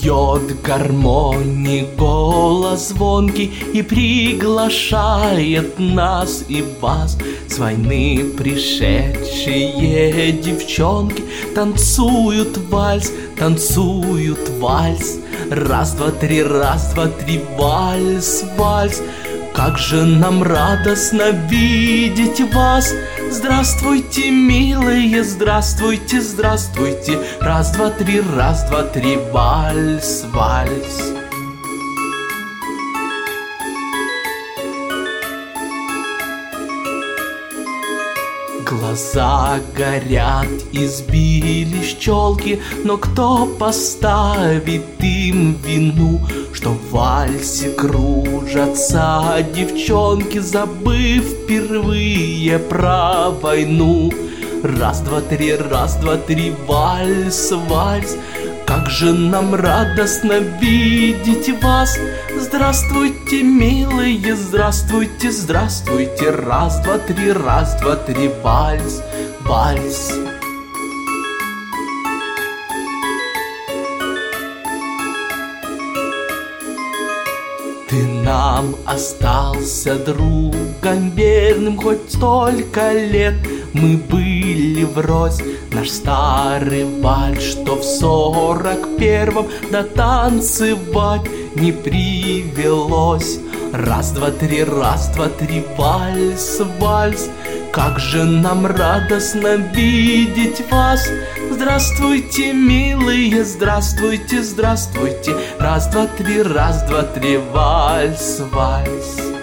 Бьет гармоний голос звонкий и приглашает нас и вас. С войны пришедшие девчонки танцуют вальс, танцуют вальс. Раз, два, три, вальс, вальс. Как же нам радостно видеть вас! Здравствуйте, милые, здравствуйте, здравствуйте. Раз, два, три, вальс, вальс. Глаза горят, избили щелки, но кто поставит им вину, что в вальсе кружатся девчонки, забыв впервые про войну? Раз, два, три, вальс, вальс. Как же нам радостно видеть вас! Здравствуйте, милые, здравствуйте, здравствуйте. Раз, два, три, вальс, вальс. Ты нам остался другом верным, хоть столько лет мы были врозь. Наш старый вальс, что в 41-м дотанцевать не привелось. Раз, два, три, вальс, вальс. Как же нам радостно видеть вас! Здравствуйте, милые, здравствуйте, здравствуйте. Раз, два, три, вальс, вальс.